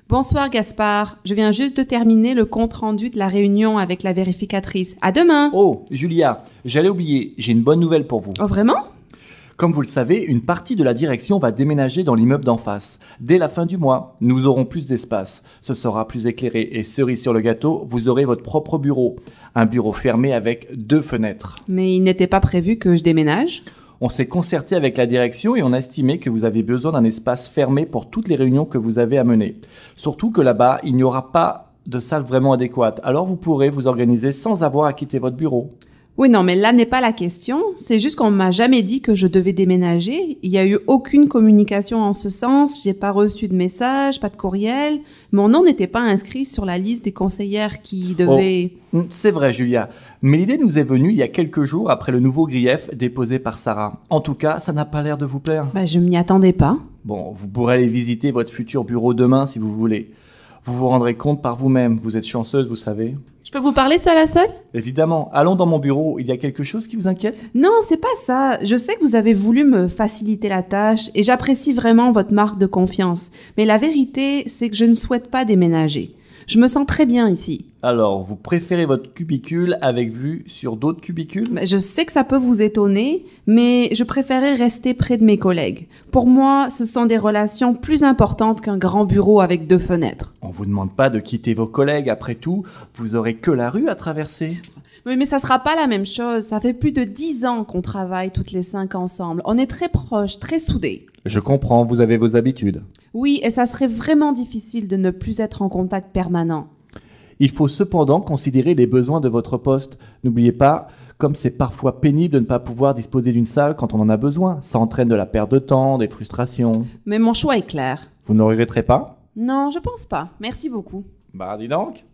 Bonsoir Gaspard, je viens juste de terminer le compte-rendu de la réunion avec la vérificatrice. À demain. Oh, Julia, j'allais oublier, j'ai une bonne nouvelle pour vous. Oh vraiment? Comme vous le savez, une partie de la direction va déménager dans l'immeuble d'en face. Dès la fin du mois, nous aurons plus d'espace. Ce sera plus éclairé et cerise sur le gâteau, vous aurez votre propre bureau. Un bureau fermé avec 2 fenêtres. Mais il n'était pas prévu que je déménage? On s'est concerté avec la direction et on a estimé que vous avez besoin d'un espace fermé pour toutes les réunions que vous avez à mener. Surtout que là-bas, il n'y aura pas de salle vraiment adéquate. Alors vous pourrez vous organiser sans avoir à quitter votre bureau. Oui, non, mais là n'est pas la question. C'est juste qu'on m'a jamais dit que je devais déménager. Il y a eu aucune communication en ce sens. J'ai pas reçu de message, pas de courriel. Mon nom n'était pas inscrit sur la liste des conseillères qui devaient... Oh, c'est vrai, Julia. Mais l'idée nous est venue il y a quelques jours après le nouveau grief déposé par Sarah. En tout cas, ça n'a pas l'air de vous plaire. Je m'y attendais pas. Bon, vous pourrez aller visiter votre futur bureau demain si vous voulez. Vous vous rendrez compte par vous-même. Vous êtes chanceuse, vous savez. Je peux vous parler seule à seule? Évidemment. Allons dans mon bureau. Il y a quelque chose qui vous inquiète? Non, c'est pas ça. Je sais que vous avez voulu me faciliter la tâche et j'apprécie vraiment votre marque de confiance. Mais la vérité, c'est que je ne souhaite pas déménager. Je me sens très bien ici. Alors, vous préférez votre cubicule avec vue sur d'autres cubicules? Je sais que ça peut vous étonner, mais je préférais rester près de mes collègues. Pour moi, ce sont des relations plus importantes qu'un grand bureau avec 2 fenêtres. On vous demande pas de quitter vos collègues. Après tout, vous aurez que la rue à traverser. Oui, mais ça sera pas la même chose. Ça fait plus de 10 ans qu'on travaille toutes les 5 ensemble. On est très proches, très soudés. Je comprends, vous avez vos habitudes. Oui, et ça serait vraiment difficile de ne plus être en contact permanent. Il faut cependant considérer les besoins de votre poste. N'oubliez pas, comme c'est parfois pénible de ne pas pouvoir disposer d'une salle quand on en a besoin. Ça entraîne de la perte de temps, des frustrations. Mais mon choix est clair. Vous ne regretterez pas? Non, je pense pas. Merci beaucoup. Dis donc.